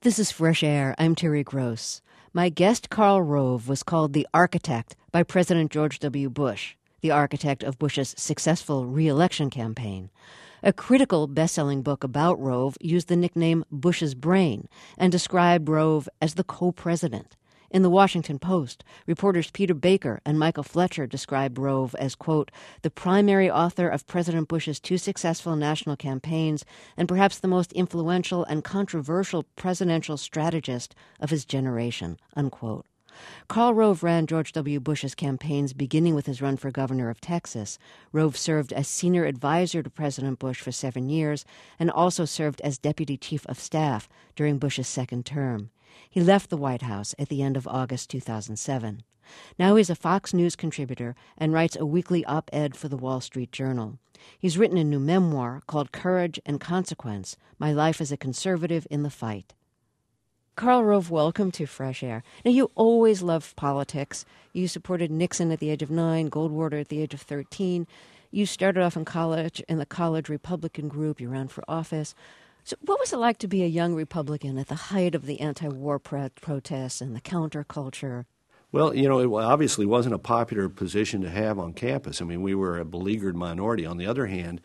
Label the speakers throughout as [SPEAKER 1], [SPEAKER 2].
[SPEAKER 1] This is Fresh Air. I'm Terry Gross. My guest, Karl Rove, was called the architect by President George W. Bush, the architect of Bush's successful re-election campaign. A critical best-selling book about Rove used the nickname Bush's Brain and described Rove as the co-president. In the Washington Post, reporters Peter Baker and Michael Fletcher described Rove as, quote, the primary author of President Bush's two successful national campaigns and perhaps the most influential and controversial presidential strategist of his generation, unquote. Karl Rove ran George W. Bush's campaigns beginning with his run for governor of Texas. Rove served as senior advisor to President Bush for 7 years and also served as deputy chief of staff during Bush's second term. He left the White House at the end of August 2007. Now he's a Fox News contributor and writes a weekly op-ed for the Wall Street Journal. He's written a new memoir called Courage and Consequence, My Life as a Conservative in the Fight. Karl Rove, welcome to Fresh Air. Now, you always loved politics. You supported Nixon at the age of 9, Goldwater at the age of 13. You started off in college in the college Republican group. You ran for office. So what was it like to be a young Republican at the height of the anti-war protests and the counterculture?
[SPEAKER 2] Well, you know, it obviously wasn't a popular position to have on campus. I mean, we were a beleaguered minority. On the other hand,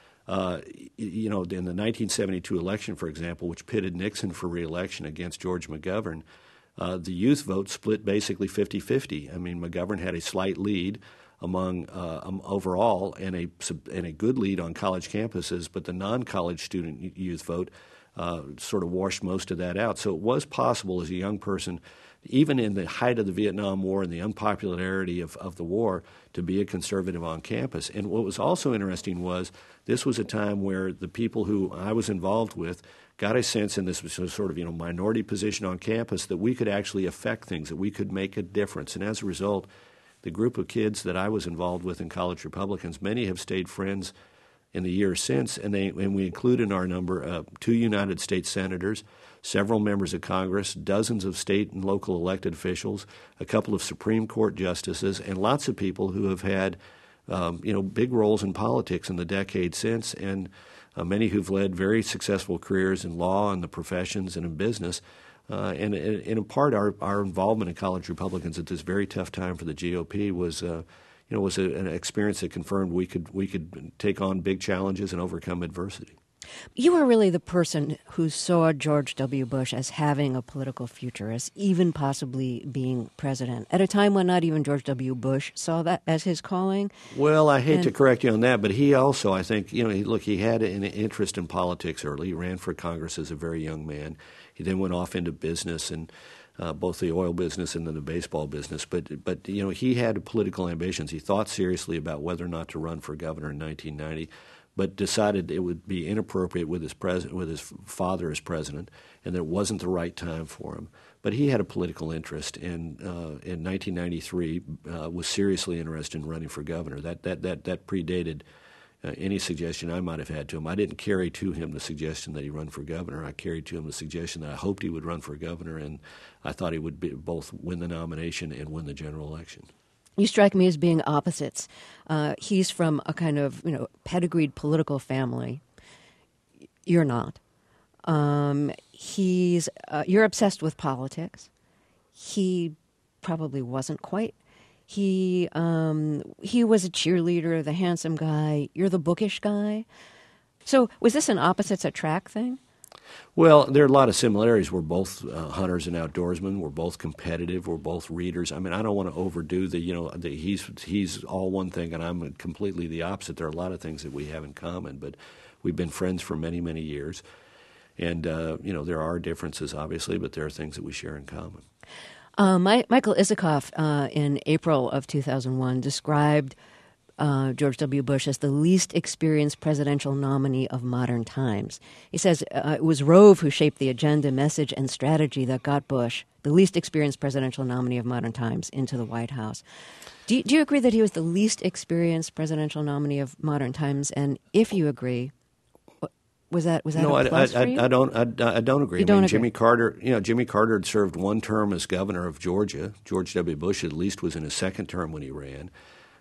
[SPEAKER 2] you know, in the 1972 election, for example, which pitted Nixon for re-election against George McGovern, the youth vote split basically 50-50. I mean, McGovern had a slight lead among overall and a good lead on college campuses, but the non-college student youth vote sort of washed most of that out. So it was possible as a young person, even in the height of the Vietnam War and the unpopularity of the war, to be a conservative on campus. And what was also interesting was this was a time where the people who I was involved with got a sense in this sort of, you know, minority position on campus that we could actually affect things, that we could make a difference. And as a result, the group of kids that I was involved with in College Republicans, many have stayed friends in the years since, and we include in our number 2 United States senators, several members of Congress, dozens of state and local elected officials, a couple of Supreme Court justices, and lots of people who have had you know, big roles in politics in the decade since, and many who've led very successful careers in law and the professions and in business. And in part, our involvement in College Republicans at this very tough time for the GOP was, you know, was an experience that confirmed we could take on big challenges and overcome adversity.
[SPEAKER 1] You were really the person who saw George W. Bush as having a political future, as even possibly being president, at a time when not even George W. Bush saw that as his calling.
[SPEAKER 2] Well, I hate to correct you on that, but he also, I think, you know, he had an interest in politics early. He ran for Congress as a very young man. He then went off into business, and both the oil business and then the baseball business. But you know, he had political ambitions. He thought seriously about whether or not to run for governor in 1990, but decided it would be inappropriate with his father as president, and that it wasn't the right time for him. But he had a political interest, and in 1993 was seriously interested in running for governor. That predated any suggestion I might have had to him. I didn't carry to him the suggestion that he run for governor. I carried to him the suggestion that I hoped he would run for governor, and I thought he would both win the nomination and win the general election.
[SPEAKER 1] You strike me as being opposites. He's from a kind of, you know, pedigreed political family. You're not. You're obsessed with politics. He probably wasn't quite. He was a cheerleader, the handsome guy. You're the bookish guy. So was this an opposites attract thing?
[SPEAKER 2] Well, there are a lot of similarities. We're both hunters and outdoorsmen. We're both competitive. We're both readers. I mean, I don't want to overdo he's all one thing and I'm completely the opposite. There are a lot of things that we have in common, but we've been friends for many, many years. And, you know, there are differences, obviously, but there are things that we share in common.
[SPEAKER 1] Michael Isikoff in April of 2001 described George W. Bush as the least experienced presidential nominee of modern times. He says it was Rove who shaped the agenda, message, and strategy that got Bush, the least experienced presidential nominee of modern times, into the White House. Do you agree that he was the least experienced presidential nominee of modern times? And if you agree, was that
[SPEAKER 2] no,
[SPEAKER 1] a plus for you?
[SPEAKER 2] I don't agree.
[SPEAKER 1] You don't agree?
[SPEAKER 2] Jimmy Carter had served one term as governor of Georgia. George W. Bush at least was in his second term when he ran.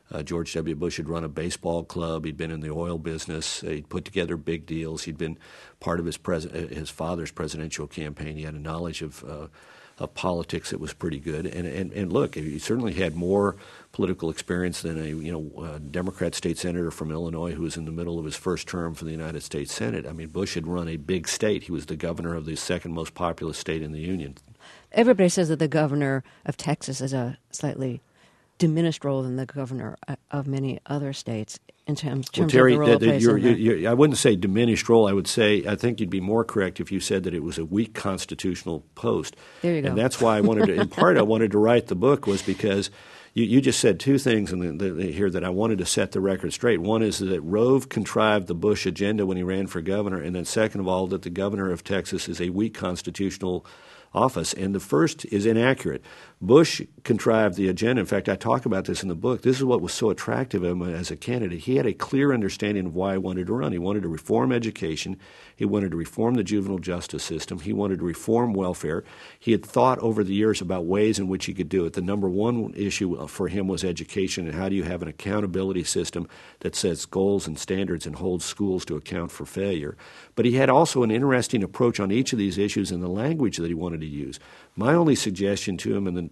[SPEAKER 2] George W. Bush had run a baseball club. He'd been in the oil business. He'd put together big deals. He'd been part of his father's presidential campaign. He had a knowledge of politics that was pretty good. And look, he certainly had more political experience than a Democrat state senator from Illinois who was in the middle of his first term for the United States Senate. I mean, Bush had run a big state. He was the governor of the second most populous state in the Union.
[SPEAKER 1] Everybody says that the governor of Texas is a slightly diminished role than the governor of many other states in terms
[SPEAKER 2] Terry,
[SPEAKER 1] of the role it plays
[SPEAKER 2] I wouldn't say diminished role. I think you'd be more correct if you said that it was a weak constitutional post.
[SPEAKER 1] There you go.
[SPEAKER 2] And that's why I wanted to write the book was because you just said two things here that I wanted to set the record straight. One is that Rove contrived the Bush agenda when he ran for governor, and then second of all, that the governor of Texas is a weak constitutional office. And the first is inaccurate. Bush contrived the agenda. In fact, I talk about this in the book. This is what was so attractive of him as a candidate. He had a clear understanding of why he wanted to run. He wanted to reform education. He wanted to reform the juvenile justice system. He wanted to reform welfare. He had thought over the years about ways in which he could do it. The number one issue for him was education, and how do you have an accountability system that sets goals and standards and holds schools to account for failure. But he had also an interesting approach on each of these issues and the language that he wanted to use. My only suggestion to him in the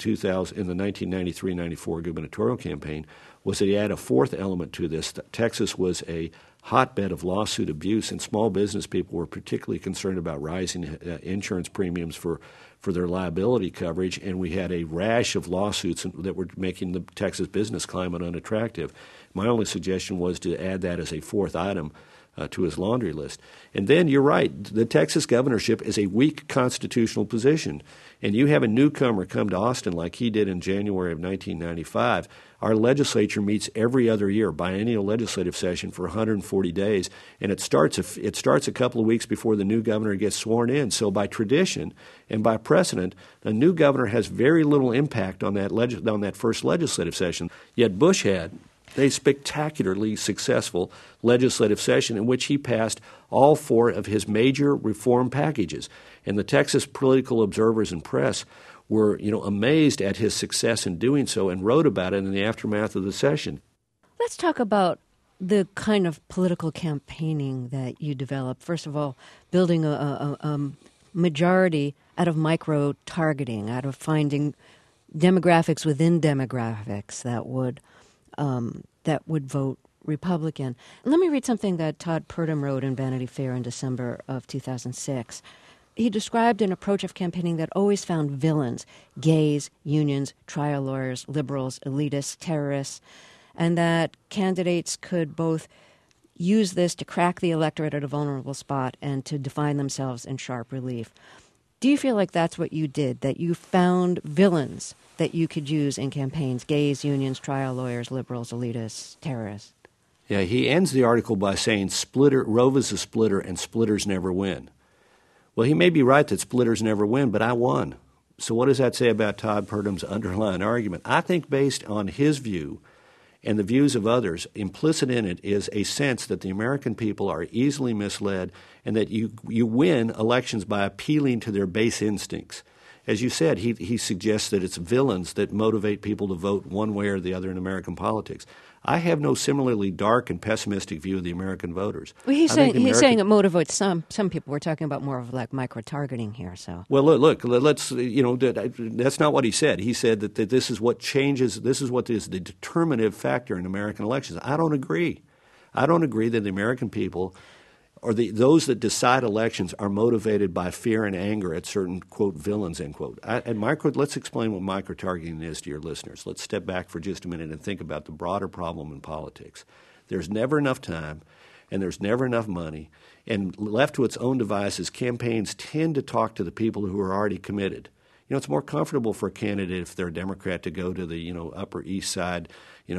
[SPEAKER 2] 1993-94 gubernatorial campaign was that he add a fourth element to this. That Texas was a hotbed of lawsuit abuse, and small business people were particularly concerned about rising insurance premiums for their liability coverage, and we had a rash of lawsuits that were making the Texas business climate unattractive. My only suggestion was to add that as a fourth item to his laundry list. And then you're right, the Texas governorship is a weak constitutional position. And you have a newcomer come to Austin like he did in January of 1995. Our legislature meets every other year, biennial legislative session for 140 days, and it starts a couple of weeks before the new governor gets sworn in. So by tradition and by precedent, a new governor has very little impact on that first legislative session. Yet Bush had a spectacularly successful legislative session in which he passed all four of his major reform packages. And the Texas political observers and press were, amazed at his success in doing so and wrote about it in the aftermath of the session.
[SPEAKER 1] Let's talk about the kind of political campaigning that you developed. First of all, building a majority out of micro-targeting, out of finding demographics within demographics that would vote Republican. Let me read something that Todd Purdom wrote in Vanity Fair in December of 2006. He described an approach of campaigning that always found villains, gays, unions, trial lawyers, liberals, elitists, terrorists, and that candidates could both use this to crack the electorate at a vulnerable spot and to define themselves in sharp relief. Do you feel like that's what you did, that you found villains that you could use in campaigns, gays, unions, trial lawyers, liberals, elitists, terrorists?
[SPEAKER 2] Yeah, he ends the article by saying, Rove is a splitter and splitters never win. Well, he may be right that splitters never win, but I won. So what does that say about Todd Purdom's underlying argument? I think based on his view and the views of others, implicit in it is a sense that the American people are easily misled and that you win elections by appealing to their base instincts. As you said, he suggests that it's villains that motivate people to vote one way or the other in American politics. I have no similarly dark and pessimistic view of the American voters.
[SPEAKER 1] Well, he's saying it motivates some people. We're talking about more of like micro-targeting here. So
[SPEAKER 2] well, look, let's that's not what he said. He said that this is what changes. This is what is the determinative factor in American elections. I don't agree. I don't agree that the American people or those that decide elections are motivated by fear and anger at certain, quote, villains, end quote. Let's explain what micro-targeting is to your listeners. Let's step back for just a minute and think about the broader problem in politics. There's never enough time, and there's never enough money. And left to its own devices, campaigns tend to talk to the people who are already committed. It's more comfortable for a candidate if they're a Democrat to go to the, Upper East Side,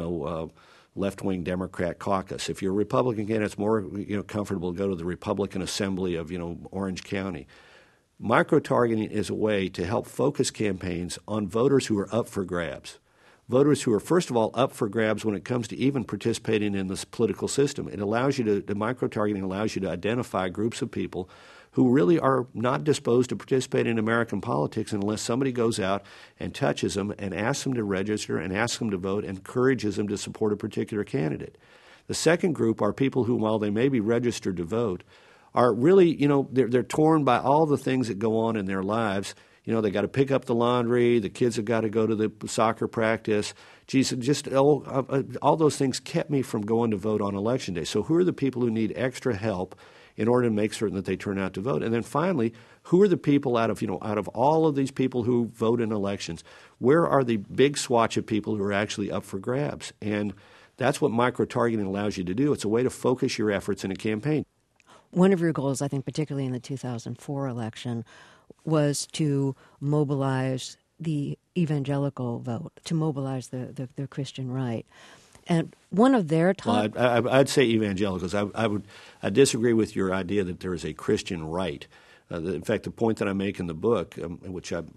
[SPEAKER 2] left-wing Democrat caucus. If you're a Republican candidate, it's more comfortable to go to the Republican Assembly of Orange County. Micro-targeting is a way to help focus campaigns on voters who are up for grabs. Voters who are, first of all, up for grabs when it comes to even participating in this political system. It allows you to, the micro-targeting allows you to identify groups of people who really are not disposed to participate in American politics unless somebody goes out and touches them and asks them to register and asks them to vote and encourages them to support a particular candidate. The second group are people who, while they may be registered to vote, are really, they're torn by all the things that go on in their lives. They got to pick up the laundry, the kids have got to go to the soccer practice. Geez, just all those things kept me from going to vote on Election Day. So who are the people who need extra help in order to make certain that they turn out to vote? And then finally, who are the people out of all of these people who vote in elections, where are the big swatch of people who are actually up for grabs? And that's what micro-targeting allows you to do. It's a way to focus your efforts in a campaign.
[SPEAKER 1] One of your goals, I think, particularly in the 2004 election, was to mobilize the evangelical vote, to mobilize the Christian right. And one of their top...
[SPEAKER 2] Well, I'd say evangelicals. I disagree with your idea that there is a Christian right. In fact, the point that I make in the book, which I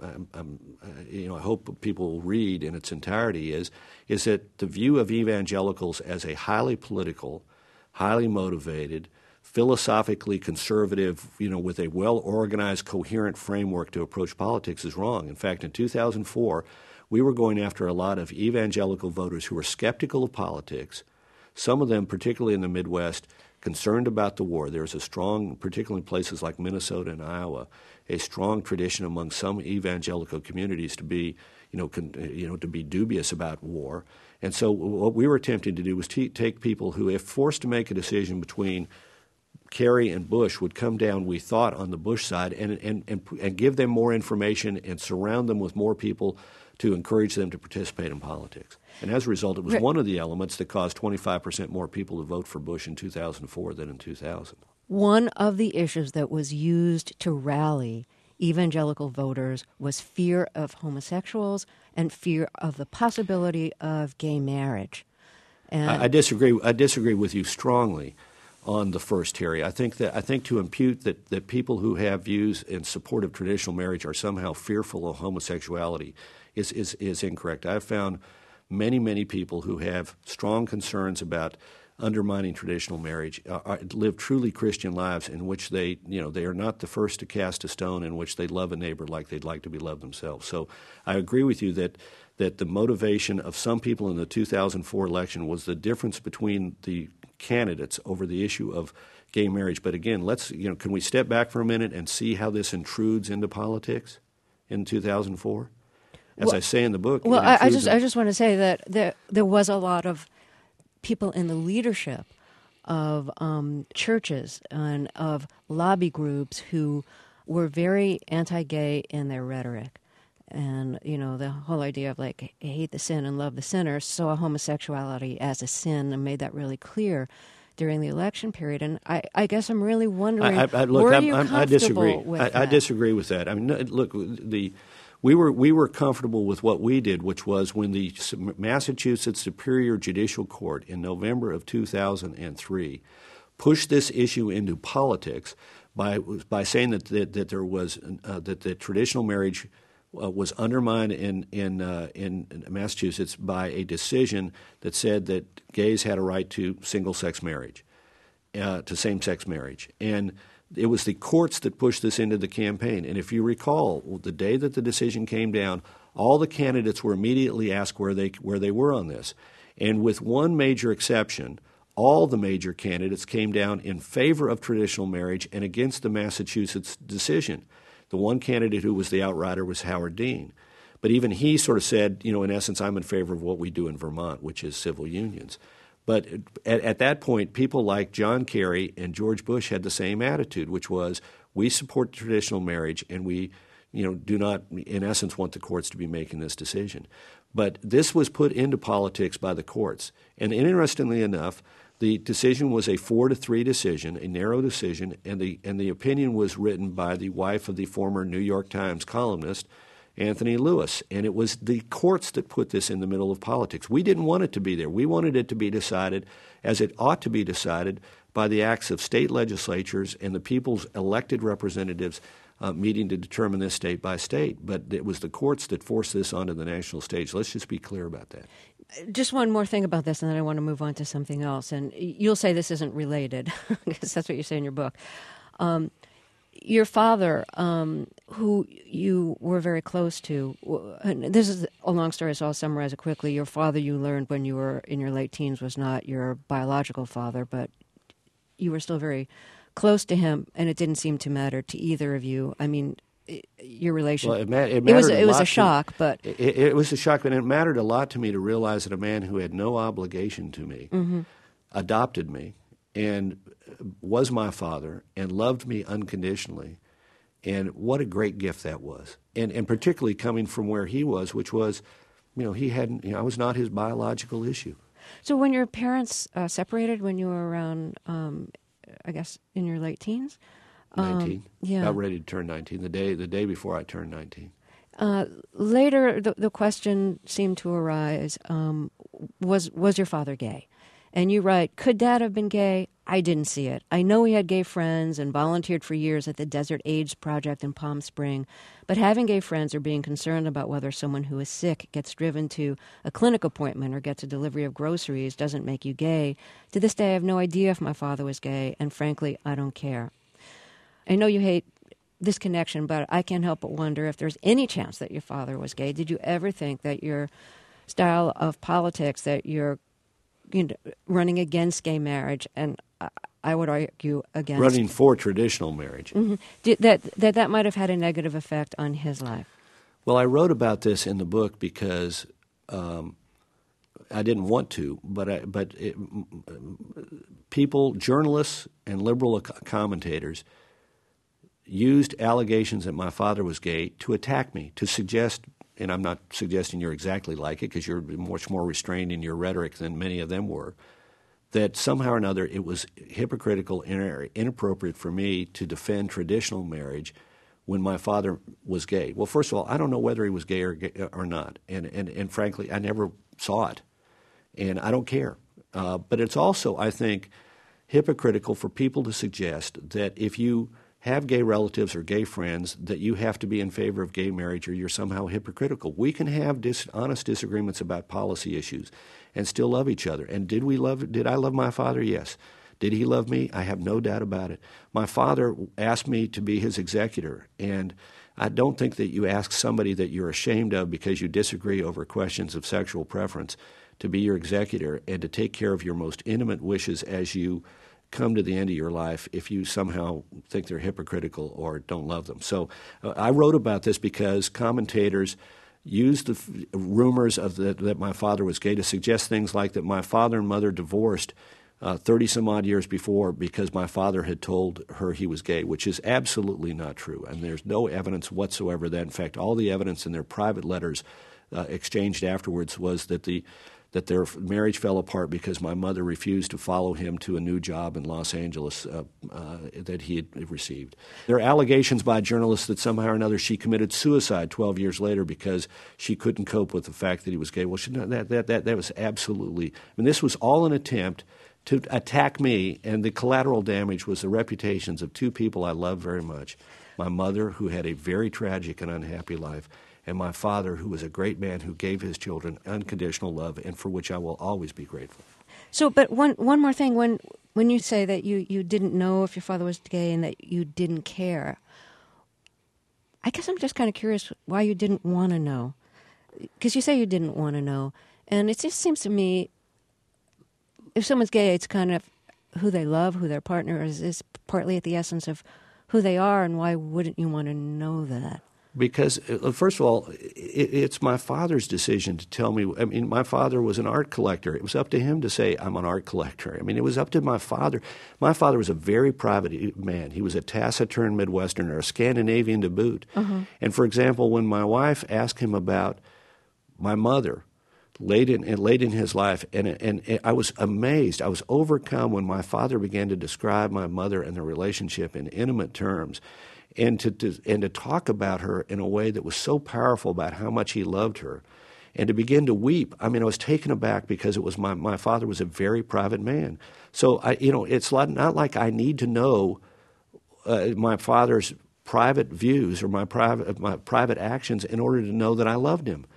[SPEAKER 2] hope people will read in its entirety, is that the view of evangelicals as a highly political, highly motivated, philosophically conservative, with a well-organized, coherent framework to approach politics is wrong. In fact, in 2004, we were going after a lot of evangelical voters who were skeptical of politics, some of them, particularly in the Midwest, concerned about the war. There's a strong, particularly in places like Minnesota and Iowa, a strong tradition among some evangelical communities to be, to be dubious about war. And so what we were attempting to do was take people who, if forced to make a decision between Kerry and Bush, would come down, we thought, on the Bush side and give them more information and surround them with more people to encourage them to participate in politics. And as a result, it was one of the elements that caused 25% more people to vote for Bush in 2004 than in 2000.
[SPEAKER 1] One of the issues that was used to rally evangelical voters was fear of homosexuals and fear of the possibility of gay marriage. And
[SPEAKER 2] I disagree with you strongly on the first, Terry. I think to impute that people who have views in support of traditional marriage are somehow fearful of homosexuality is incorrect. I've found many people who have strong concerns about undermining traditional marriage live truly Christian lives in which they are not the first to cast a stone, in which they love a neighbor like they'd like to be loved themselves. So I agree with you that the motivation of some people in the 2004 election was the difference between the candidates over the issue of gay marriage. But again, can we step back for a minute and see how this intrudes into politics in 2004? As I say in the book.
[SPEAKER 1] Well, I just want to say that there was a lot of people in the leadership of churches and of lobby groups who were very anti-gay in their rhetoric. And, the whole idea of hate the sin and love the sinner, saw homosexuality as a sin and made that really clear during the election period. And I guess I'm really wondering, were you comfortable with that?
[SPEAKER 2] I disagree with that. I mean, look, we were comfortable with what we did, which was when the Massachusetts Superior Judicial Court in November of 2003 pushed this issue into politics by saying that there was that the traditional marriage was undermined in Massachusetts by a decision that said that gays had a right to single-sex marriage, to same-sex marriage. And it was the courts that pushed this into the campaign. And if you recall, the day that the decision came down, all the candidates were immediately asked where they were on this. And with one major exception, all the major candidates came down in favor of traditional marriage and against the Massachusetts decision. The one candidate who was the outrider was Howard Dean. But even he sort of said, in essence, I'm in favor of what we do in Vermont, which is civil unions. But at that point, people like John Kerry and George Bush had the same attitude, which was we support traditional marriage and we do not, in essence, want the courts to be making this decision. But this was put into politics by the courts. And interestingly enough, the decision was a 4-3 decision, a narrow decision, and the opinion was written by the wife of the former New York Times columnist, Anthony Lewis. And it was the courts that put this in the middle of politics. We didn't want it to be there. We wanted it to be decided as it ought to be decided by the acts of state legislatures and the people's elected representatives meeting to determine this state by state. But it was the courts that forced this onto the national stage. Let's just be clear about that.
[SPEAKER 1] Just one more thing about this, and then I want to move on to something else. And you'll say this isn't related, because that's what you say in your book. your father, who you were very close to, and this is a long story, so I'll summarize it quickly. Your father, you learned when you were in your late teens, was not your biological father, but you were still very close to him, and it didn't seem to matter to either of you. I mean, your relation.
[SPEAKER 2] Well, it
[SPEAKER 1] was a shock, but
[SPEAKER 2] it was a shock, but it mattered a lot to me to realize that a man who had no obligation to me adopted me and was my father and loved me unconditionally. And what a great gift that was. And particularly coming from where he was, which was, he hadn't, I was not his biological issue.
[SPEAKER 1] So when your parents separated when you were around, I guess, in your late teens?
[SPEAKER 2] 19.
[SPEAKER 1] Yeah.
[SPEAKER 2] About ready to turn 19, the day before I turned 19.
[SPEAKER 1] Later, the question seemed to arise, was your father gay? And you write, could Dad have been gay? I didn't see it. I know he had gay friends and volunteered for years at the Desert AIDS Project in Palm Spring, but having gay friends or being concerned about whether someone who is sick gets driven to a clinic appointment or gets a delivery of groceries doesn't make you gay. To this day, I have no idea if my father was gay, and frankly, I don't care. I know you hate this connection, but I can't help but wonder if there's any chance that your father was gay. Did you ever think that your style of politics, that you're running against gay marriage, and I would argue against
[SPEAKER 2] running for traditional marriage,
[SPEAKER 1] that might have had a negative effect on his life?
[SPEAKER 2] Well, I wrote about this in the book because I didn't want to, but people, journalists, and liberal commentators used allegations that my father was gay to attack me, to suggest. And I'm not suggesting you're exactly like it because you're much more restrained in your rhetoric than many of them were, that somehow or another it was hypocritical and inappropriate for me to defend traditional marriage when my father was gay. Well, first of all, I don't know whether he was gay or not, and frankly, I never saw it, and I don't care. But it's also, I think, hypocritical for people to suggest that if you have gay relatives or gay friends, that you have to be in favor of gay marriage or you're somehow hypocritical. We can have honest disagreements about policy issues and still love each other. And did I love my father? Yes. Did he love me? I have no doubt about it. My father asked me to be his executor, and I don't think that you ask somebody that you're ashamed of because you disagree over questions of sexual preference to be your executor and to take care of your most intimate wishes as you come to the end of your life if you somehow think they're hypocritical or don't love them. So I wrote about this because commentators used the rumors of that my father was gay to suggest things like that my father and mother divorced 30-some-odd years before because my father had told her he was gay, which is absolutely not true. And there's no evidence whatsoever that, in fact, all the evidence in their private letters exchanged afterwards was that their marriage fell apart because my mother refused to follow him to a new job in Los Angeles that he had received. There are allegations by journalists that somehow or another she committed suicide 12 years later because she couldn't cope with the fact that he was gay. Well, that was absolutely – this was all an attempt to attack me, and the collateral damage was the reputations of two people I love very much, my mother, who had a very tragic and unhappy life, and my father, who was a great man who gave his children unconditional love and for which I will always be grateful.
[SPEAKER 1] So, but one more thing. When you say that you didn't know if your father was gay and that you didn't care, I guess I'm just kind of curious why you didn't want to know. Because you say you didn't want to know. And it just seems to me, if someone's gay, it's kind of who they love, who their partner is partly at the essence of who they are, and why wouldn't you want to know that?
[SPEAKER 2] Because, first of all, it's my father's decision to tell me. I mean, my father was an art collector. It was up to him to say, I'm an art collector. I mean, it was up to my father. My father was a very private man. He was a taciturn Midwesterner, a Scandinavian to boot. Uh-huh. And, for example, when my wife asked him about my mother late in his life, and I was amazed. I was overcome when my father began to describe my mother and their relationship in intimate terms. And to talk about her in a way that was so powerful about how much he loved her, and to begin to weep. I mean, I was taken aback because it was my father was a very private man. So it's not like I need to know my father's private views or my private actions in order to know that I loved him.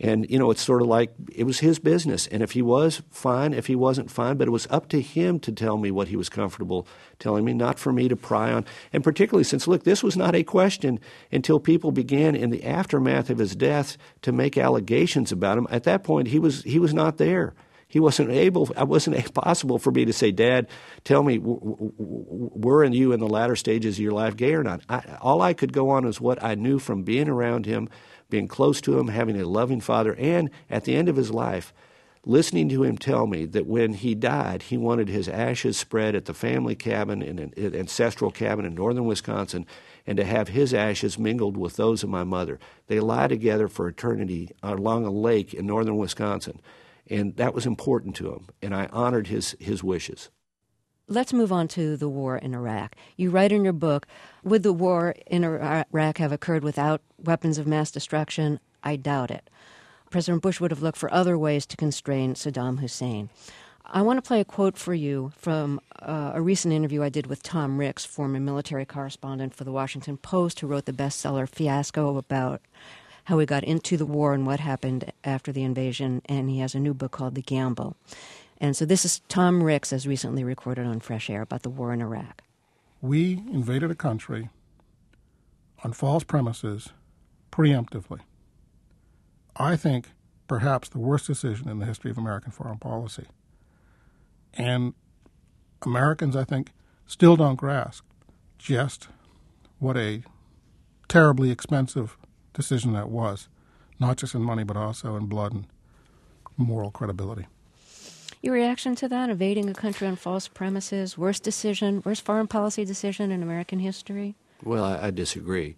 [SPEAKER 2] And, it's sort of like it was his business. And if he was, fine. If he wasn't, fine. But it was up to him to tell me what he was comfortable telling me, not for me to pry on. And particularly since, look, this was not a question until people began in the aftermath of his death to make allegations about him. At that point, he was not there. He wasn't able. It wasn't possible for me to say, Dad, tell me, were you in the latter stages of your life gay or not? All I could go on is what I knew from being around him, being close to him, having a loving father, and at the end of his life, listening to him tell me that when he died, he wanted his ashes spread at the family cabin, an ancestral cabin in northern Wisconsin, and to have his ashes mingled with those of my mother. They lie together for eternity along a lake in northern Wisconsin. And that was important to him, and I honored his wishes.
[SPEAKER 1] Let's move on to the war in Iraq. You write in your book, would the war in Iraq have occurred without weapons of mass destruction? I doubt it. President Bush would have looked for other ways to constrain Saddam Hussein. I want to play a quote for you from a recent interview I did with Tom Ricks, former military correspondent for the Washington Post, who wrote the bestseller Fiasco, about how he got into the war and what happened after the invasion, and he has a new book called The Gamble. And so this is Tom Ricks, as recently recorded on Fresh Air, about the war in Iraq.
[SPEAKER 3] We invaded a country on false premises preemptively. I think perhaps the worst decision in the history of American foreign policy. And Americans, I think, still don't grasp just what a terribly expensive decision that was, not just in money, but also in blood and moral credibility.
[SPEAKER 1] Your reaction to that, evading a country on false premises, worst foreign policy decision in American history?
[SPEAKER 2] Well, I disagree.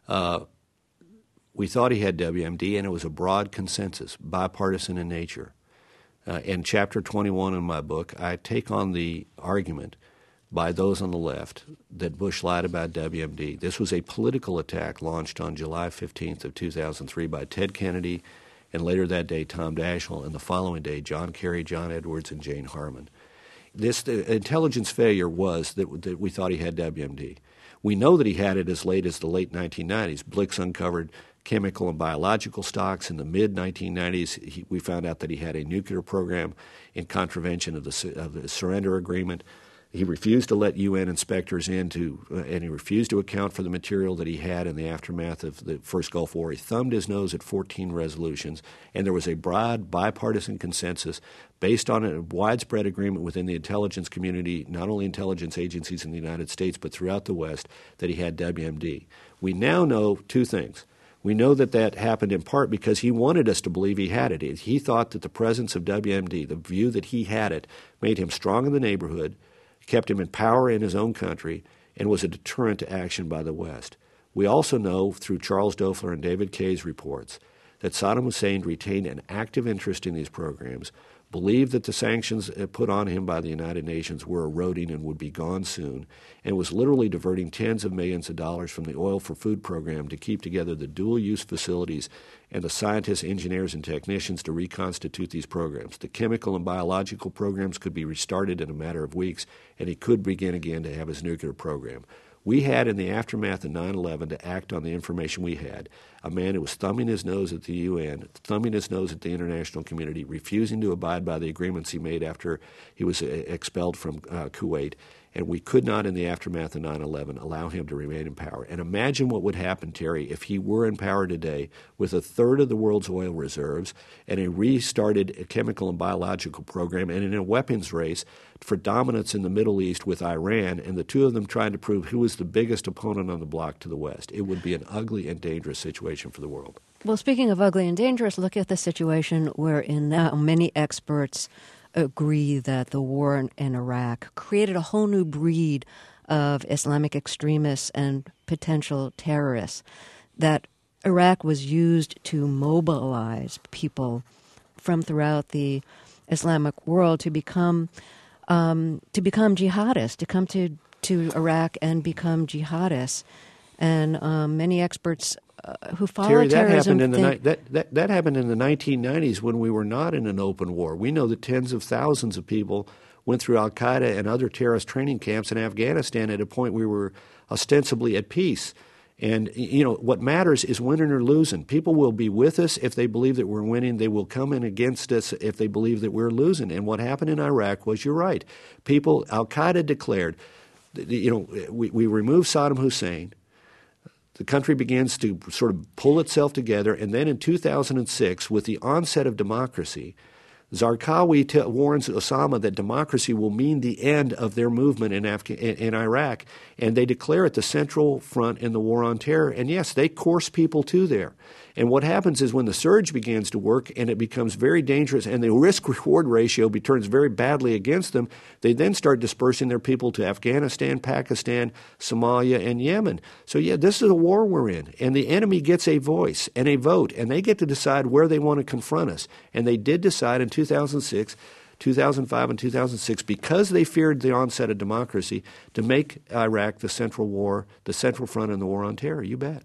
[SPEAKER 2] We thought he had WMD, and it was a broad consensus, bipartisan in nature. In Chapter 21 in my book, I take on the argument by those on the left that Bush lied about WMD. This was a political attack launched on July 15th of 2003 by Ted Kennedy, and later that day Tom Daschle, and the following day John Kerry, John Edwards, and Jane Harman. The intelligence failure was that we thought he had WMD. We know that he had it as late as the late 1990s. Blix uncovered chemical and biological stocks. In the mid-1990s, we found out that he had a nuclear program in contravention of the surrender agreement. He refused to let UN inspectors in and he refused to account for the material that he had in the aftermath of the first Gulf War. He thumbed his nose at 14 resolutions, and there was a broad bipartisan consensus based on a widespread agreement within the intelligence community, not only intelligence agencies in the United States, but throughout the West, that he had WMD. We now know two things. We know that happened in part because he wanted us to believe he had it. He thought that the presence of WMD, the view that he had it, made him strong in the neighborhood, kept him in power in his own country, and was a deterrent to action by the West. We also know through Charles Doeffler and David Kaye's reports that Saddam Hussein retained an active interest in these programs, believed that the sanctions put on him by the United Nations were eroding and would be gone soon, and was literally diverting tens of millions of dollars from the Oil for Food program to keep together the dual-use facilities and the scientists, engineers, and technicians to reconstitute these programs. The chemical and biological programs could be restarted in a matter of weeks, and he could begin again to have his nuclear program. We had, in the aftermath of 9/11, to act on the information we had. A man who was thumbing his nose at the UN, thumbing his nose at the international community, refusing to abide by the agreements he made after he was expelled from Kuwait. And we could not, in the aftermath of 9/11, allow him to remain in power. And imagine what would happen, Terry, if he were in power today with a third of the world's oil reserves and a restarted chemical and biological program and in a weapons race for dominance in the Middle East with Iran, and the two of them trying to prove who was the biggest opponent on the block to the West. It would be an ugly and dangerous situation for the world.
[SPEAKER 1] Well, speaking of ugly and dangerous, look at the situation wherein now many experts agree that the war in Iraq created a whole new breed of Islamic extremists and potential terrorists, that Iraq was used to mobilize people from throughout the Islamic world to become jihadists, to come to Iraq and become jihadists. And many experts who follow
[SPEAKER 2] Terry,
[SPEAKER 1] terrorism
[SPEAKER 2] that happened in the 1990s when we were not in an open war. We know that tens of thousands of people went through Al-Qaeda and other terrorist training camps in Afghanistan at a point we were ostensibly at peace. And, what matters is winning or losing. People will be with us if they believe that we're winning. They will come in against us if they believe that we're losing. And what happened in Iraq was, you're right. Al-Qaeda declared, we removed Saddam Hussein. The country begins to sort of pull itself together. And then in 2006, with the onset of democracy, Zarqawi warns Osama that democracy will mean the end of their movement in Iraq, and they declare it the central front in the war on terror. And yes, they coerce people to there. And what happens is when the surge begins to work and it becomes very dangerous and the risk-reward ratio turns very badly against them, they then start dispersing their people to Afghanistan, Pakistan, Somalia, and Yemen. So, yeah, this is a war we're in. And the enemy gets a voice and a vote, and they get to decide where they want to confront us. And they did decide in 2006, 2005 and 2006, because they feared the onset of democracy, to make Iraq the central front in the war on terror. You bet.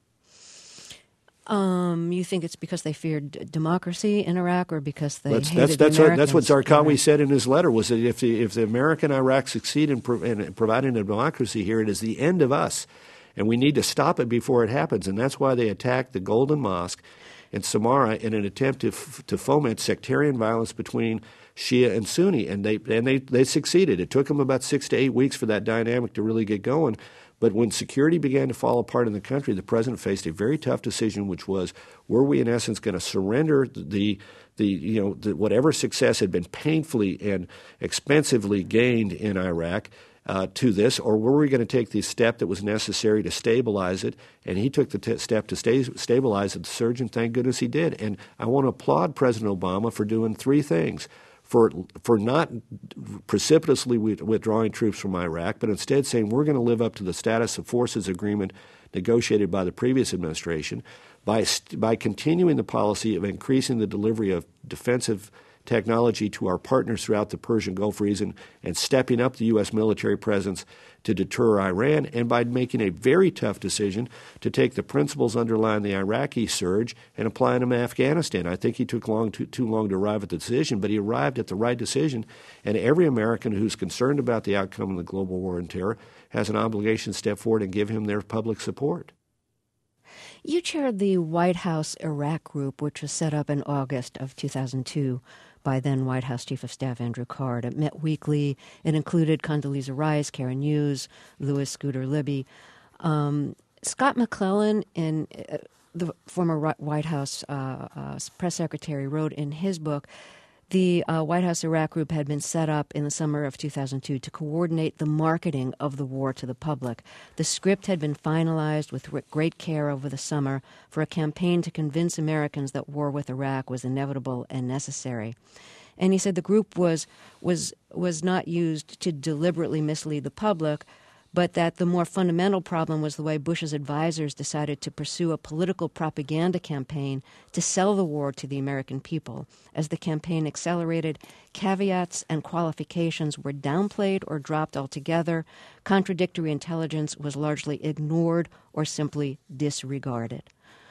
[SPEAKER 1] You think it's because they feared democracy in Iraq, or because they hated the Americans?
[SPEAKER 2] That's what Zarqawi said in his letter, was that if the American Iraq succeed in providing a democracy here, it is the end of us, and we need to stop it before it happens. And that's why they attacked the Golden Mosque in Samarra in an attempt to foment sectarian violence between Shia and Sunni, and they succeeded. It took them about 6 to 8 weeks for that dynamic to really get going. But when security began to fall apart in the country, the president faced a very tough decision, which was, were we in essence going to surrender the whatever success had been painfully and expensively gained in Iraq to this, or were we going to take the step that was necessary to stabilize it? And he took the step to stabilize the surge, and thank goodness he did. And I want to applaud President Obama for doing three things. For not precipitously withdrawing troops from Iraq, but instead saying we're going to live up to the status of forces agreement negotiated by the previous administration by continuing the policy of increasing the delivery of defensive technology to our partners throughout the Persian Gulf region and stepping up the U.S. military presence to deter Iran, and by making a very tough decision to take the principles underlying the Iraqi surge and applying them to Afghanistan. I think he took too long to arrive at the decision, but he arrived at the right decision, and every American who's concerned about the outcome of the global war on terror has an obligation to step forward and give him their public support.
[SPEAKER 1] You chaired the White House Iraq Group, which was set up in August of 2002 by then White House Chief of Staff Andrew Card. It met weekly. It included Condoleezza Rice, Karen Hughes, Louis Scooter Libby. Scott McClellan, the former White House press secretary, wrote in his book, the White House Iraq Group had been set up in the summer of 2002 to coordinate the marketing of the war to the public. The script had been finalized with great care over the summer for a campaign to convince Americans that war with Iraq was inevitable and necessary. And he said the group was not used to deliberately mislead the public, but that the more fundamental problem was the way Bush's advisors decided to pursue a political propaganda campaign to sell the war to the American people. As the campaign accelerated, caveats and qualifications were downplayed or dropped altogether. Contradictory intelligence was largely ignored or simply disregarded.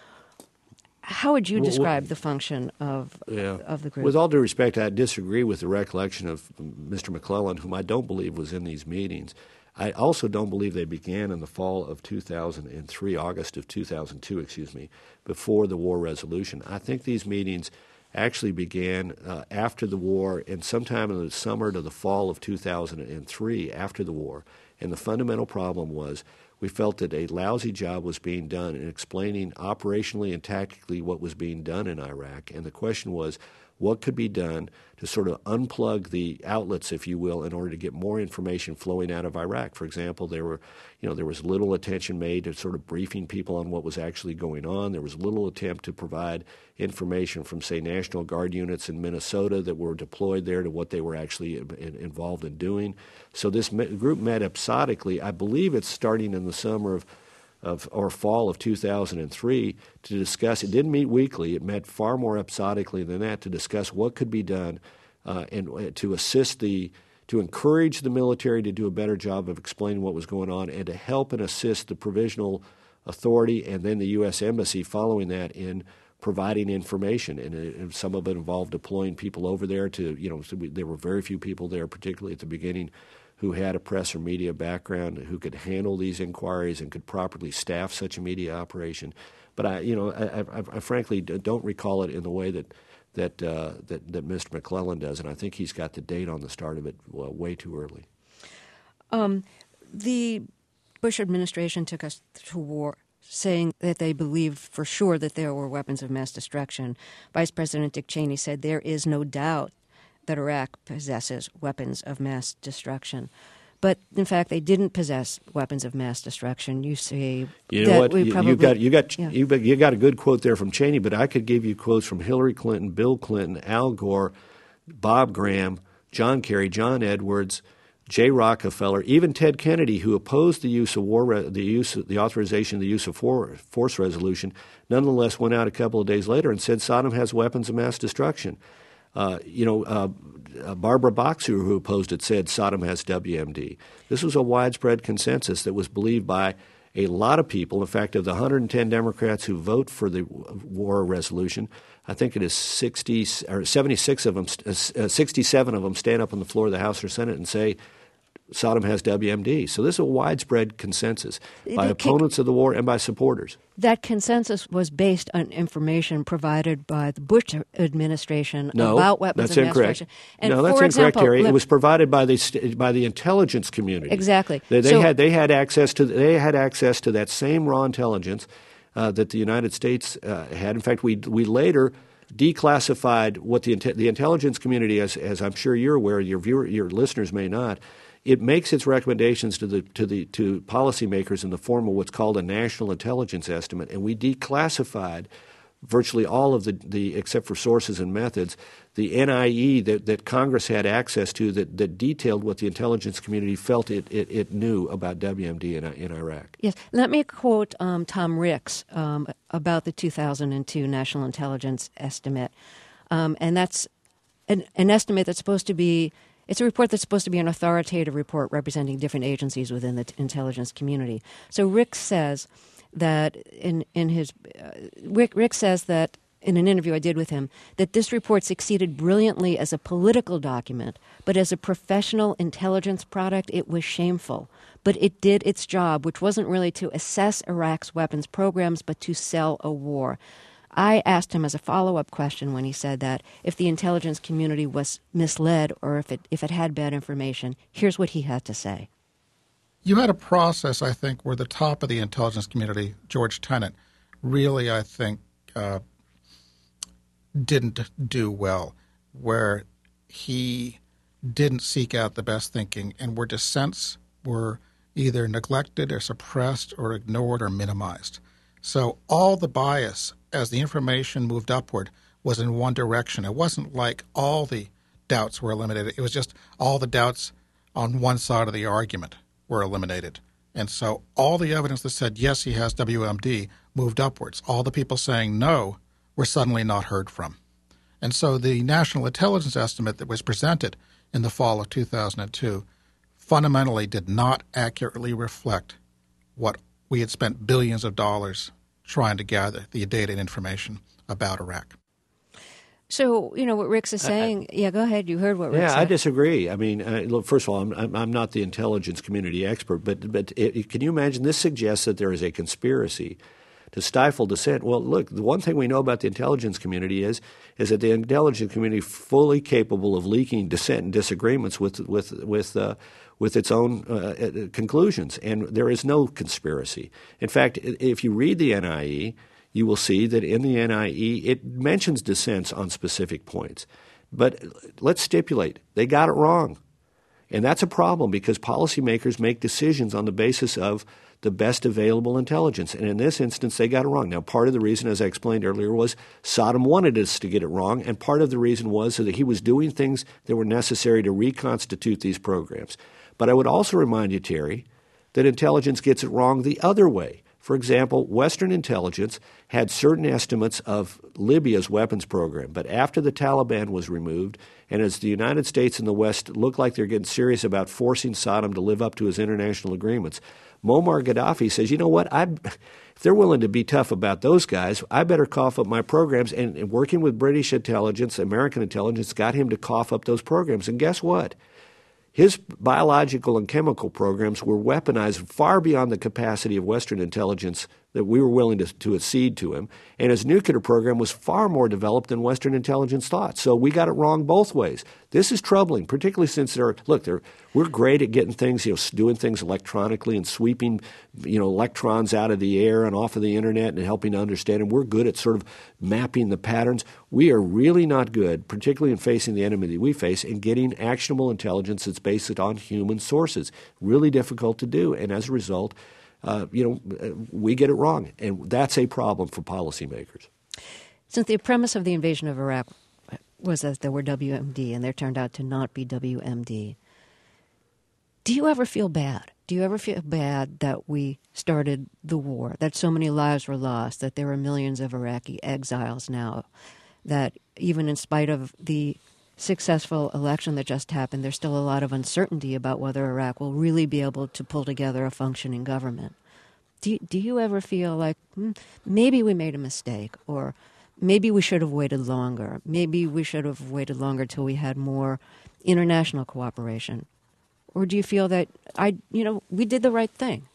[SPEAKER 1] How would you describe the function of the group?
[SPEAKER 2] With all due respect, I disagree with the recollection of Mr. McClellan, whom I don't believe was in these meetings. I also don't believe they began in the fall of 2003, August of 2002, before the war resolution. I think these meetings actually began after the war and sometime in the summer to the fall of 2003, after the war. And the fundamental problem was we felt that a lousy job was being done in explaining operationally and tactically what was being done in Iraq. And the question was, what could be done to sort of unplug the outlets, if you will, in order to get more information flowing out of Iraq? For example, there was little attention made to sort of briefing people on what was actually going on. There was little attempt to provide information from, say, National Guard units in Minnesota that were deployed there to what they were actually involved in doing. So this group met episodically. I believe it's starting in the summer or fall of 2003 to discuss. It didn't meet weekly. It met far more episodically than that to discuss what could be done and to assist to encourage the military to do a better job of explaining what was going on, and to help and assist the provisional authority and then the U.S. Embassy following that in providing information. And some of it involved deploying people over there to, so there were very few people there, particularly at the beginning, who had a press or media background, who could handle these inquiries and could properly staff such a media operation. But I frankly don't recall it in the way that Mr. McClellan does, and I think he's got the date on the start of it way too early.
[SPEAKER 1] The Bush administration took us to war saying that they believed for sure that there were weapons of mass destruction. Vice President Dick Cheney said there is no doubt that Iraq possesses weapons of mass destruction. But in fact, they didn't possess weapons of mass destruction. You say
[SPEAKER 2] you got a good quote there from Cheney, but I could give you quotes from Hillary Clinton, Bill Clinton, Al Gore, Bob Graham, John Kerry, John Edwards, Jay Rockefeller, even Ted Kennedy, who opposed the use of the authorization of the use of force resolution, nonetheless went out a couple of days later and said Saddam has weapons of mass destruction. Barbara Boxer, who opposed it, said Saddam has WMD. This was a widespread consensus that was believed by a lot of people. In fact, of the 110 Democrats who vote for the war resolution, I think it is 76 of them, 67 of them stand up on the floor of the House or Senate and say Saddam has WMD. So this is a widespread consensus by opponents of the war and by supporters.
[SPEAKER 1] That consensus was based on information provided by the Bush administration about weapons of mass destruction.
[SPEAKER 2] No, that's incorrect, Terry. It was provided by the intelligence community.
[SPEAKER 1] Exactly.
[SPEAKER 2] They had access to that same raw intelligence that the United States had. In fact, we later declassified what the intelligence community, as I'm sure you're aware, your listeners may not. It makes its recommendations to policymakers in the form of what's called a national intelligence estimate, and we declassified virtually all of the except for sources and methods, the NIE that Congress had access to that detailed what the intelligence community felt it knew about WMD in Iraq.
[SPEAKER 1] Yes. Let me quote Tom Ricks about the 2002 National Intelligence Estimate, and that's an estimate that's supposed to be. It's a report that's supposed to be an authoritative report representing different agencies within the intelligence community. So Rick says that Rick says that in an interview I did with him that this report succeeded brilliantly as a political document, but as a professional intelligence product, it was shameful. But it did its job, which wasn't really to assess Iraq's weapons programs, but to sell a war. I asked him as a follow-up question when he said that if the intelligence community was misled or if it had bad information. Here's what he had to say.
[SPEAKER 3] You had a process, I think, where the top of the intelligence community, George Tenet, really, I think, didn't do well, where he didn't seek out the best thinking and where dissents were either neglected or suppressed or ignored or minimized. So all the bias as the information moved upward was in one direction. It wasn't like all the doubts were eliminated. It was just all the doubts on one side of the argument were eliminated. And so all the evidence that said, yes, he has WMD moved upwards. All the people saying no were suddenly not heard from. And so the National Intelligence Estimate that was presented in the fall of 2002 fundamentally did not accurately reflect what we had spent billions of dollars trying to gather the data and information about Iraq.
[SPEAKER 1] So, what Rick's is saying, go ahead. You heard what Rick said.
[SPEAKER 2] Yeah, I disagree. I mean, look, first of all, I'm not the intelligence community expert, but can you imagine this suggests that there is a conspiracy to stifle dissent? Well, look, the one thing we know about the intelligence community is that the intelligence community is fully capable of leaking dissent and disagreements with its own conclusions, and there is no conspiracy. In fact, if you read the NIE, you will see that in the NIE it mentions dissents on specific points. But let's stipulate, they got it wrong. And that's a problem because policymakers make decisions on the basis of the best available intelligence. And in this instance, they got it wrong. Now, part of the reason, as I explained earlier, was Saddam wanted us to get it wrong, and part of the reason was that he was doing things that were necessary to reconstitute these programs. But I would also remind you, Terry, that intelligence gets it wrong the other way. For example, Western intelligence had certain estimates of Libya's weapons program, but after the Taliban was removed, and as the United States and the West look like they're getting serious about forcing Saddam to live up to his international agreements, Muammar Gaddafi says, you know what, if they're willing to be tough about those guys, I better cough up my programs. And working with British intelligence, American intelligence, got him to cough up those programs. And guess what? His biological and chemical programs were weaponized far beyond the capacity of Western intelligence that we were willing to accede to him. And his nuclear program was far more developed than Western intelligence thought. So we got it wrong both ways. This is troubling, particularly since we're great at getting things, doing things electronically and sweeping, electrons out of the air and off of the internet and helping to understand them. We're good at sort of mapping the patterns. We are really not good, particularly in facing the enemy that we face, in getting actionable intelligence that's based on human sources. Really difficult to do. And as a result, we get it wrong, and that's a problem for policymakers.
[SPEAKER 1] Since the premise of the invasion of Iraq was that there were WMD, and there turned out to not be WMD, do you ever feel bad? Do you ever feel bad that we started the war, that so many lives were lost, that there are millions of Iraqi exiles now, that even in spite of the successful election that just happened, there's still a lot of uncertainty about whether Iraq will really be able to pull together a functioning government? Do you ever feel like maybe we made a mistake, or maybe we should have waited longer, maybe we should have waited longer till we had more international cooperation? Or do you feel that we did the right thing?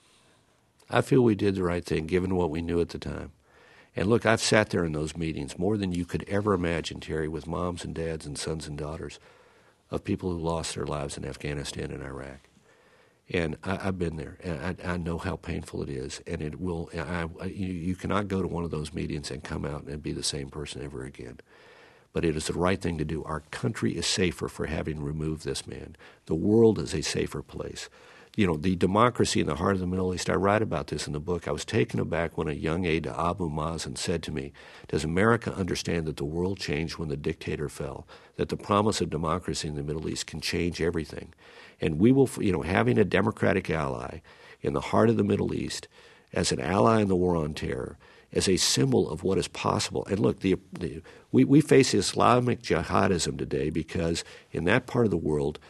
[SPEAKER 2] I feel we did the right thing given what we knew at the time. And look, I've sat there in those meetings more than you could ever imagine, Terry, with moms and dads and sons and daughters of people who lost their lives in Afghanistan and Iraq. And I've been there, and I know how painful it is. And it will. You cannot go to one of those meetings and come out and be the same person ever again. But it is the right thing to do. Our country is safer for having removed this man. The world is a safer place. The democracy in the heart of the Middle East, I write about this in the book. I was taken aback when a young aide to Abu Mazen said to me, does America understand that the world changed when the dictator fell, that the promise of democracy in the Middle East can change everything? And we will, having a democratic ally in the heart of the Middle East as an ally in the war on terror, as a symbol of what is possible. And look, we face Islamic jihadism today because in that part of the world,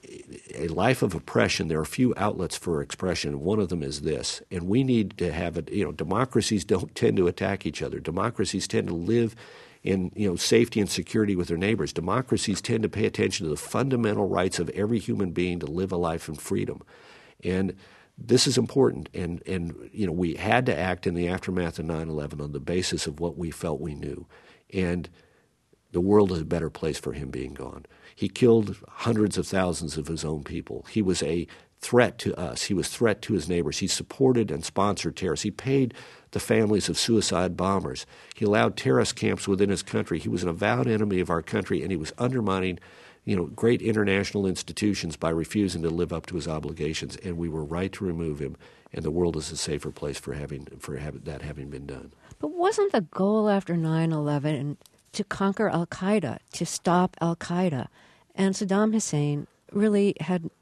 [SPEAKER 2] a life of oppression, there are few outlets for expression. One of them is this. And we need to have it. Democracies don't tend to attack each other. Democracies tend to live in safety and security with their neighbors. Democracies tend to pay attention to the fundamental rights of every human being to live a life in freedom. And this is important. And we had to act in the aftermath of 9/11 on the basis of what we felt we knew. And the world is a better place for him being gone. He killed hundreds of thousands of his own people. He was a threat to us. He was a threat to his neighbors. He supported and sponsored terrorists. He paid the families of suicide bombers. He allowed terrorist camps within his country. He was an avowed enemy of our country, and he was undermining great international institutions by refusing to live up to his obligations. And we were right to remove him, and the world is a safer place for that having been done.
[SPEAKER 1] But wasn't the goal after 9/11 to conquer al-Qaeda, to stop al-Qaeda? And Saddam Hussein really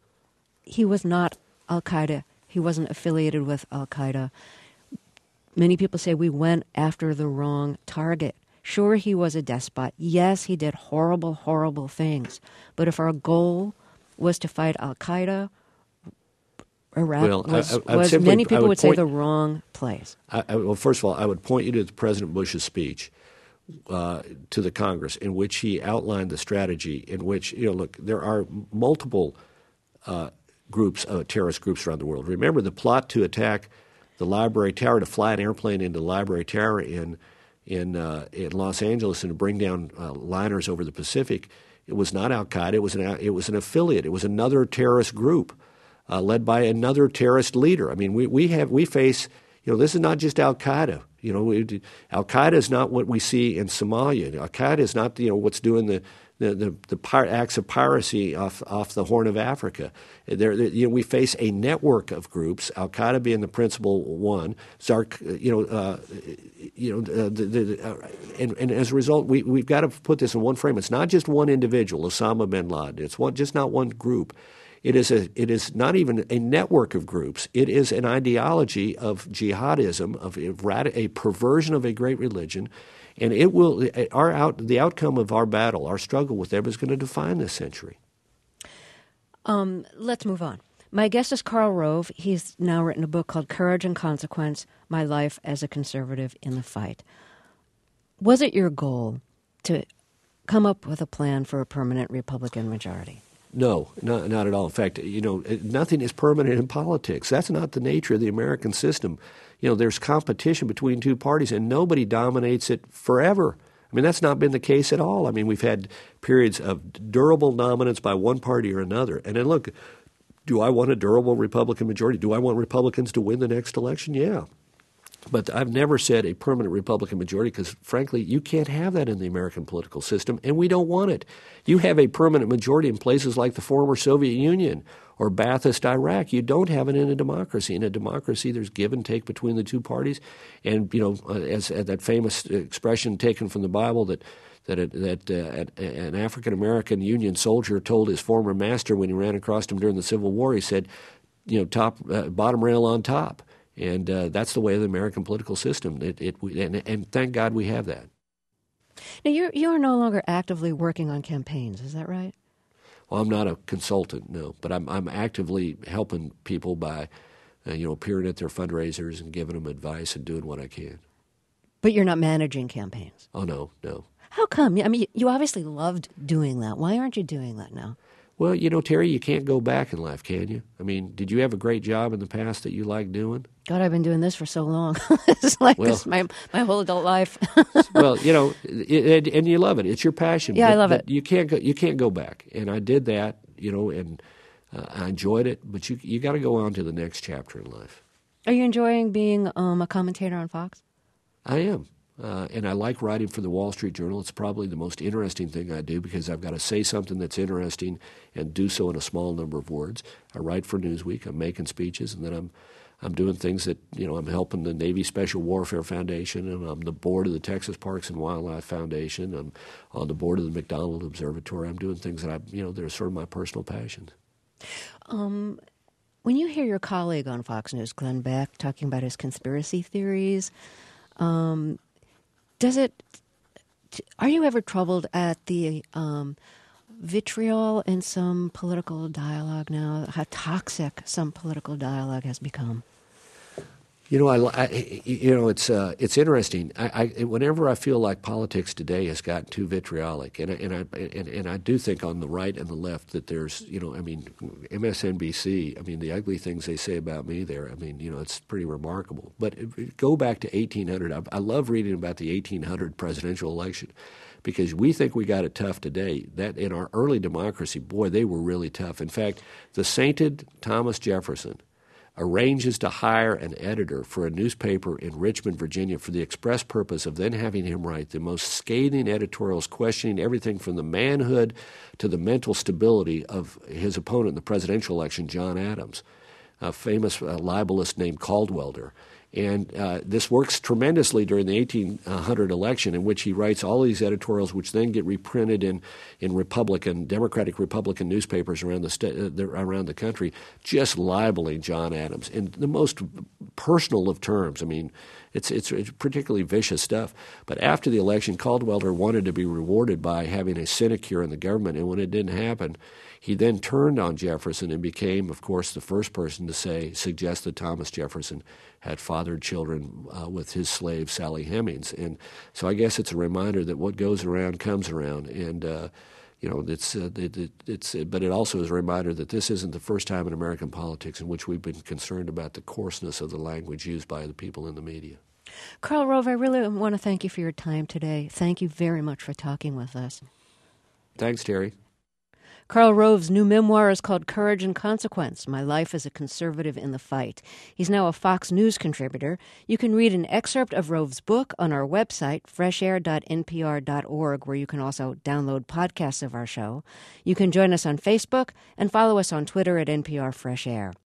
[SPEAKER 1] he was not al-Qaeda. He wasn't affiliated with al-Qaeda. Many people say we went after the wrong target. Sure, he was a despot. Yes, he did horrible, horrible things. But if our goal was to fight al-Qaeda, Iraq many people would say the wrong place.
[SPEAKER 2] Well, first of all, I would point you to President Bush's speech to the Congress, in which he outlined the strategy in which, look, there are multiple terrorist groups around the world. Remember the plot to attack the Library Tower, to fly an airplane into the Library Tower in Los Angeles and to bring down liners over the Pacific. It was not al-Qaeda. It was an affiliate. It was another terrorist group led by another terrorist leader. I mean, we face. This is not just al-Qaeda. Al-Qaeda is not what we see in Somalia. Al-Qaeda is not what's doing the acts of piracy off the Horn of Africa. We face a network of groups, Al-Qaeda being the principal one. And as a result, we've got to put this in one frame. It's not just one individual, Osama bin Laden. It's just not one group. It is not even a network of groups. It is an ideology of jihadism, of a perversion of a great religion, and the outcome of our battle, our struggle with them, is going to define this century.
[SPEAKER 1] Let's move on. My guest is Karl Rove. He's now written a book called Courage and Consequence: My Life as a Conservative in the Fight. Was it your goal to come up with a plan for a permanent Republican majority?
[SPEAKER 2] No, not at all. In fact, nothing is permanent in politics. That's not the nature of the American system. There's competition between two parties, and nobody dominates it forever. I mean, that's not been the case at all. I mean, we've had periods of durable dominance by one party or another. And then look, do I want a durable Republican majority? Do I want Republicans to win the next election? Yeah. But I've never said a permanent Republican majority because, frankly, you can't have that in the American political system, and we don't want it. You have a permanent majority in places like the former Soviet Union or Ba'athist Iraq. You don't have it in a democracy. In a democracy, there's give and take between the two parties. And, as that famous expression taken from the Bible that an African-American Union soldier told his former master when he ran across him during the Civil War, he said, bottom rail on top. And that's the way of the American political system. And thank God we have that.
[SPEAKER 1] Now, you are no longer actively working on campaigns, is that right?
[SPEAKER 2] Well, I'm not a consultant, no, but I'm actively helping people by, appearing at their fundraisers and giving them advice and doing what I can.
[SPEAKER 1] But you're not managing campaigns?
[SPEAKER 2] Oh, no.
[SPEAKER 1] How come? I mean, you obviously loved doing that. Why aren't you doing that now?
[SPEAKER 2] Well, Terry, you can't go back in life, can you? I mean, did you have a great job in the past that you liked doing?
[SPEAKER 1] God, I've been doing this for so long. It's like this my whole adult life.
[SPEAKER 2] Well, and you love it. It's your passion.
[SPEAKER 1] Yeah, I love it.
[SPEAKER 2] You can't go back. And I did that, and I enjoyed it. But you got to go on to the next chapter in life.
[SPEAKER 1] Are you enjoying being a commentator on Fox?
[SPEAKER 2] I am. And I like writing for the Wall Street Journal. It's probably the most interesting thing I do because I've got to say something that's interesting and do so in a small number of words. I write for Newsweek. I'm making speeches, and then I'm doing things that, I'm helping the Navy Special Warfare Foundation, and I'm the board of the Texas Parks and Wildlife Foundation. I'm on the board of the McDonald Observatory. I'm doing things that they're sort of my personal passions.
[SPEAKER 1] When you hear your colleague on Fox News, Glenn Beck, talking about his conspiracy theories, are you ever troubled at the vitriol in some political dialogue now? How toxic some political dialogue has become?
[SPEAKER 2] It's interesting. Whenever I feel like politics today has gotten too vitriolic, and I do think on the right and the left that there's, MSNBC. The ugly things they say about me there. It's pretty remarkable. But go back to 1800. I love reading about the 1800 presidential election because we think we got it tough today. That in our early democracy, boy, they were really tough. In fact, the sainted Thomas Jefferson arranges to hire an editor for a newspaper in Richmond, Virginia, for the express purpose of then having him write the most scathing editorials questioning everything from the manhood to the mental stability of his opponent in the presidential election, John Adams, a famous libelist named Caldwelder. And this works tremendously during the 1800 election, in which he writes all these editorials, which then get reprinted in Democratic Republican newspapers around the country, just libeling John Adams in the most personal of terms. It's particularly vicious stuff. But after the election, Caldwelder wanted to be rewarded by having a sinecure in the government, and when it didn't happen, he then turned on Jefferson and became, of course, the first person to suggest that Thomas Jefferson had fathered children with his slave Sally Hemings. And so I guess it's a reminder that what goes around comes around. And but it also is a reminder that this isn't the first time in American politics in which we've been concerned about the coarseness of the language used by the people in the media.
[SPEAKER 1] Karl Rove, I really want to thank you for your time today. Thank you very much for talking with us.
[SPEAKER 2] Thanks, Terry.
[SPEAKER 1] Karl Rove's new memoir is called Courage and Consequence, My Life as a Conservative in the Fight. He's now a Fox News contributor. You can read an excerpt of Rove's book on our website, freshair.npr.org, where you can also download podcasts of our show. You can join us on Facebook and follow us on Twitter at NPR Fresh Air.